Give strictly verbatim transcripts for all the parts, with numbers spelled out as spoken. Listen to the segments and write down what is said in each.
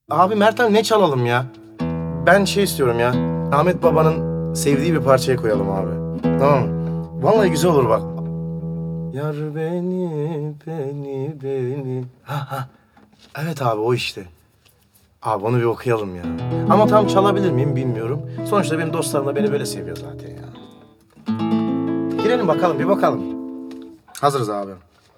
Abi Mert abi ne çalalım ya? Ben şey istiyorum ya. Ahmet Baba'nın sevdiği bir parçayı koyalım abi. Tamam mı? Vallahi güzel olur bak. Yar beni, beni, beni. Ha ha. Evet abi o işte. Abi onu bir okuyalım ya. Ama tam çalabilir miyim bilmiyorum. Sonuçta benim dostlarım da beni böyle seviyor zaten ya. Girelim bakalım bir bakalım. Hazırız abi.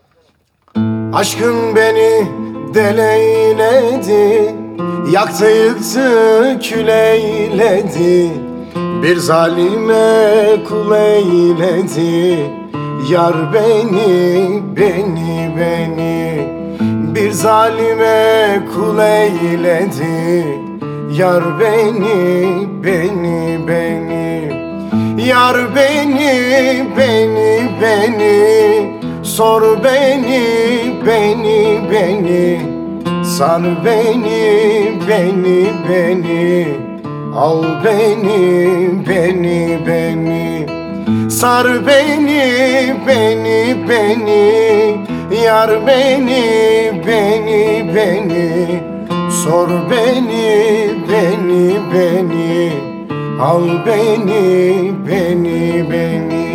Aşkın beni deleyledi, yaktı yıktı küleyledi, bir zalime kul eyledi. Yar beni, beni, beni, bir zalime kul eyledi. Yar beni, beni, beni, yar beni, beni, beni, sor beni, beni, beni, sar beni, beni, beni, al beni, beni, beni, sar beni, beni, beni, yar beni, beni, beni, sor beni, beni, beni, al beni, beni, beni.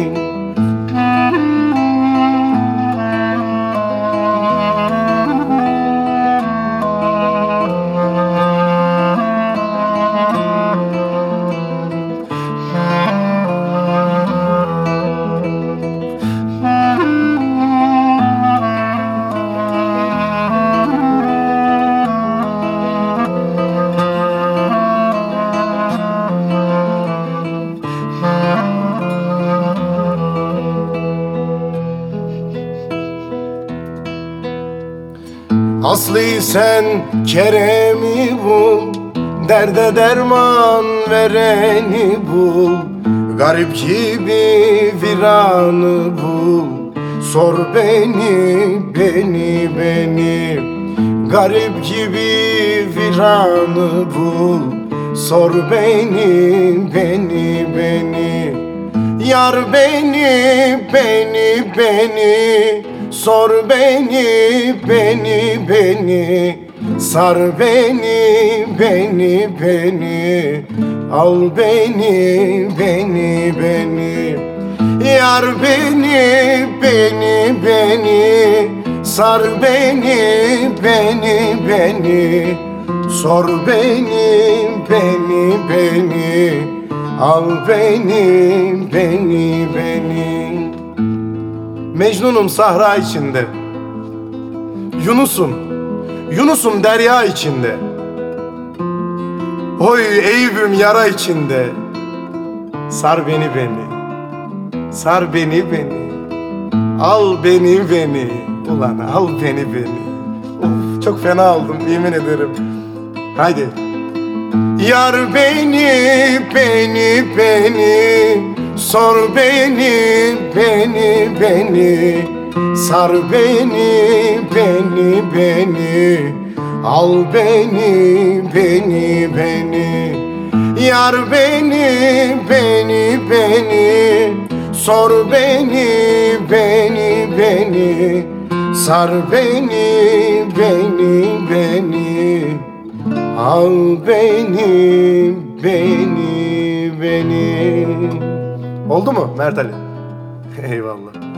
Aslı sen Kerem'i bul, derde derman vereni bul, garip gibi viranı bul, sor beni, beni, beni, garip gibi viranı bul, sor beni, beni, beni, yar beni, beni, beni, sor beni, beni, beni, sar beni, beni, beni, al beni, beni, beni, yar beni, beni, beni, sar beni, beni, beni, sor beni, beni, beni, al beni, beni, beni. Mecnun'um sahra içinde, Yunus'um, Yunus'um derya içinde. Oy Eyüp'üm yara içinde. Sar beni beni, sar beni beni, al beni beni, ulan al beni beni. Of çok fena oldum yemin ederim. Haydi. Yar beni, beni, beni, sor beni, beni, beni, sar beni, beni, beni, al beni, beni, beni, yar beni, beni, beni, sor beni, beni, beni, sar beni, beni, beni, al beni, beni, beni. Oldu mu Mert Ali? Eyvallah.